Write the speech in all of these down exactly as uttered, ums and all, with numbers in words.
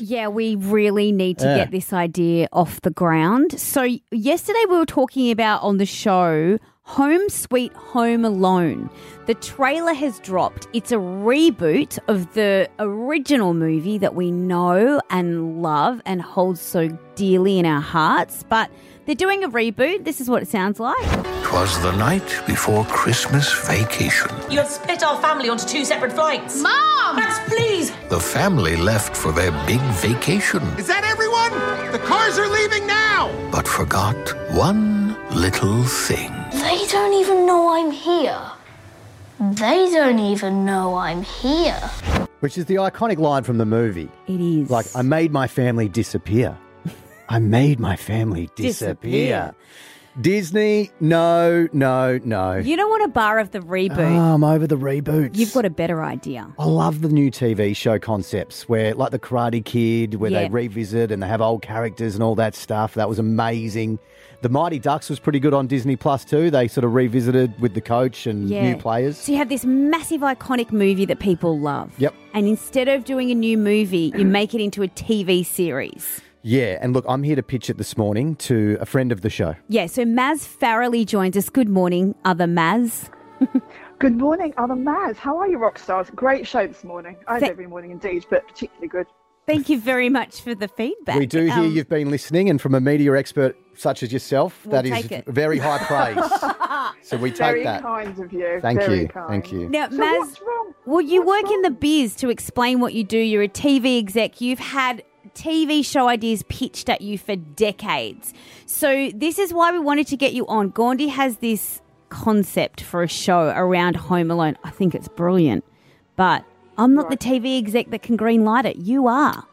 Yeah, we really need to Yeah. get this idea off the ground. So yesterday we were talking about on the show Home Sweet Home Alone. The trailer has dropped. It's a reboot of the original movie that we know and love and hold so dearly in our hearts. But they're doing a reboot. This is what it sounds like. 'Twas the night before Christmas vacation. You have split our family onto two separate flights. Mom! Max, please! The family left for their big vacation, Is that everyone? The cars are leaving now! but forgot one little thing. They don't even know I'm here. They don't even know I'm here. Which is the iconic line from the movie. It is. Like, I made my family disappear. I made my family Disappear. disappear. Disney, no, no, no. You don't want a bar of the reboot. Oh, I'm over the reboots. You've got a better idea. I love the new T V show concepts where, like the Karate Kid, where Yeah. they revisit and they have old characters and all that stuff. That was amazing. The Mighty Ducks was pretty good on Disney Plus too. They sort of revisited with the coach and Yeah. new players. So you have this massive iconic movie that people love. Yep. And instead of doing a new movie, you make it into a T V series. Yeah, and look, I'm here to pitch it this morning to a friend of the show. Yeah, so Maz Farrelly joins us. Good morning, other Maz. Good morning, other Maz. How are you, rock stars? Great show this morning. I Th- every morning indeed, but particularly good. Thank you very much for the feedback. We do hear Um, you've been listening, and from a media expert such as yourself, We'll that is take it. very high praise. So we take Very that. kind of you. Thank Very you. kind. Thank you. Now, So Maz, what's wrong? well, you What's work in the wrong? biz to explain what you do. You're a T V exec. You've had T V show ideas pitched at you for decades. So this is why we wanted to get you on. Gandhi has this concept for a show around Home Alone. I think it's brilliant. But I'm not the T V exec that can green light it. You are.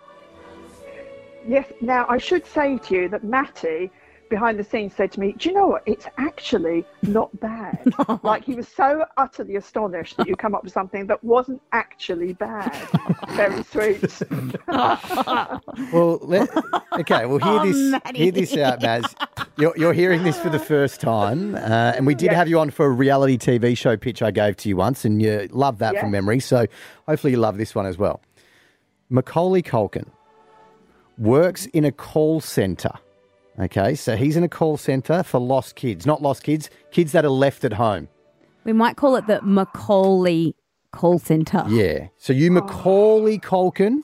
Yes. Now, I should say to you that Matty, behind the scenes, said to me, do you know what? It's actually not bad. Like, he was so utterly astonished that you come up with something that wasn't actually bad. Very sweet. Well, let, okay, well, hear Oh, this, Maddie. hear this out, Maz. You're, you're hearing this for the first time, uh, and we did Yes. have you on for a reality T V show pitch I gave to you once, and you loved that Yes. from memory, so hopefully you love this one as well. Macaulay Culkin works in a call centre. Okay, so he's in a call centre for lost kids, not lost kids, kids that are left at home. We might call it the Macaulay call centre. Yeah. So you Macaulay Culkin,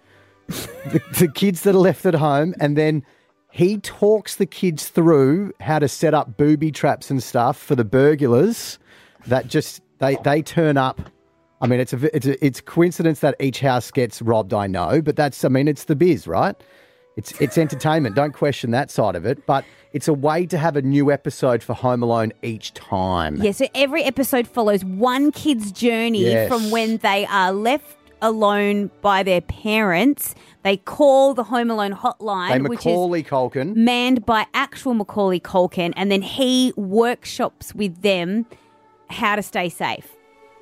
the, the kids that are left at home, and then he talks the kids through how to set up booby traps and stuff for the burglars that just they they turn up. I mean, it's a it's a, it's coincidence that each house gets robbed. I know, but that's I mean, it's the biz, right? It's it's entertainment. Don't question that side of it. But it's a way to have a new episode for Home Alone each time. Yeah, so every episode follows one kid's journey Yes. from when they are left alone by their parents. They call the Home Alone hotline, They which is Macaulay Culkin. manned by actual Macaulay Culkin, and then he workshops with them how to stay safe.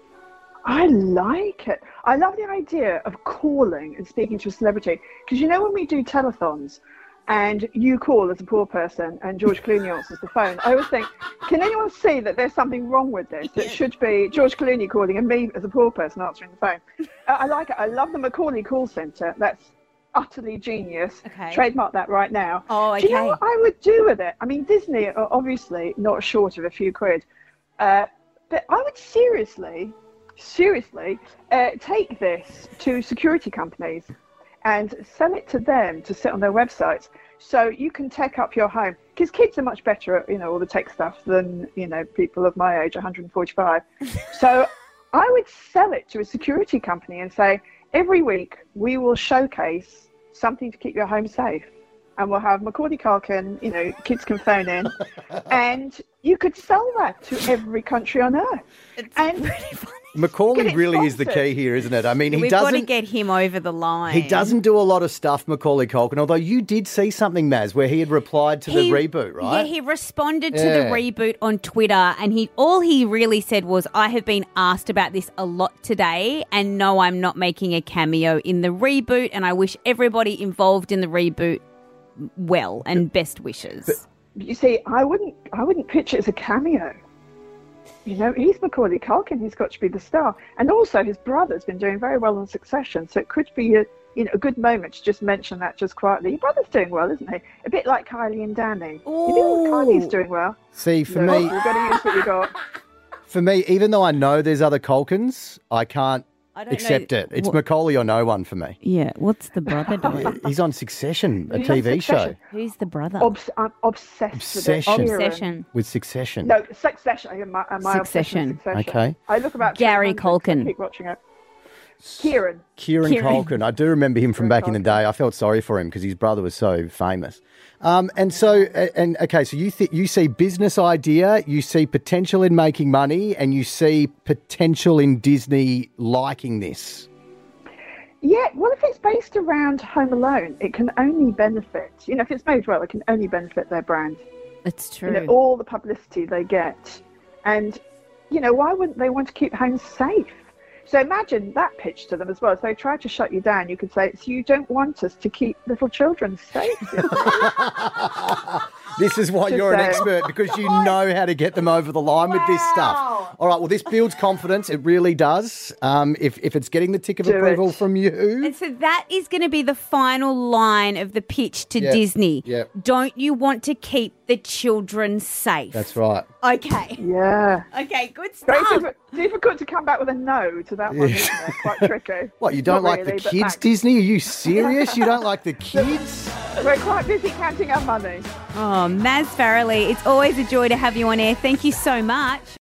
I like it. I love the idea of calling and speaking to a celebrity. Because you know when we do telethons and you call as a poor person and George Clooney answers the phone, I always think, can anyone see that there's something wrong with this? It should be George Clooney calling and me as a poor person answering the phone. I I like it. I love the Macaulay call centre. That's utterly genius. Okay. Trademark that right now. Oh, Do you know okay. what I would do with it? I mean, Disney are obviously not short of a few quid. Uh, but I would seriously... seriously, uh, take this to security companies and sell it to them to sit on their websites so you can tech up your home. Because kids are much better at, you know, all the tech stuff than, you know, people of my age, one hundred forty-five. So I would sell it to a security company and say, every week we will showcase something to keep your home safe. And we'll have Macaulay Culkin, you know, kids can phone in. And you could sell that to every country on earth. It's And- pretty funny. Macaulay Get it really is the sponsored. key here, isn't it? I mean, he We've got to doesn't. get him over the line. He doesn't do a lot of stuff, Macaulay Culkin, although you did see something, Maz, where he had replied to He- the reboot, right? Yeah, he responded to Yeah. the reboot on Twitter, and he all he really said was, I have been asked about this a lot today, and no, I'm not making a cameo in the reboot, and I wish everybody involved in the reboot well, and best wishes. You see, I wouldn't, I wouldn't pitch it as a cameo. You know, he's Macaulay Culkin. He's got to be the star. And also, his brother's been doing very well on Succession, so it could be a, you know, a good moment to just mention that just quietly. Your brother's doing well, isn't he? A bit like Kylie and Danny. You know, Kylie's doing well. See, for No, me, we've got to use what we got. for me, even though I know there's other Culkins, I can't I don't accept know it. It's what- Macaulay or no one for me. Yeah, what's the brother doing? He's on Succession, a He's T on V show Succession. Who's the brother? Obs- I'm obsessed Obsession. with it. Kieran. Obsession. with Succession. No, Succession. I- My, my Succession. obsession is Succession. Okay. I look about Gary three hundred 'cause I Culkin. keep watching it. Kieran. Kieran, Kieran. Culkin. I do remember him from Kieran back in the Culkin. day. I felt sorry for him because his brother was so famous. Um, and so, a- and okay, so you th- you see business idea, you see potential in making money, and you see potential in Disney liking this. Yeah, well, if it's based around Home Alone, it can only benefit. You know, if it's made well, it can only benefit their brand. It's You true. know, all the publicity they get, and you know, why wouldn't they want to keep homes safe? So imagine that pitch to them as well. If they try to shut you down, you could say, "It's you don't want us to keep little children safe." This is why Just you're an saying. expert, because you know how to get them over the line with this stuff. All right, well, this builds confidence. It really does. Um, if, if it's getting the tick of Do approval it. from you. And so that is going to be the final line of the pitch to Yep, Disney. yep. Don't you want to keep the children safe? That's right. Okay. Yeah. Okay, good Very stuff. difficult, difficult to come back with a no to that one, Yeah. isn't it? Quite tricky. What, you don't Not like really, the but kids, Max, Disney? Are you serious? You don't like the kids? We're quite busy counting our money. Oh, Maz Farrelly, it's always a joy to have you on air. Thank you so much.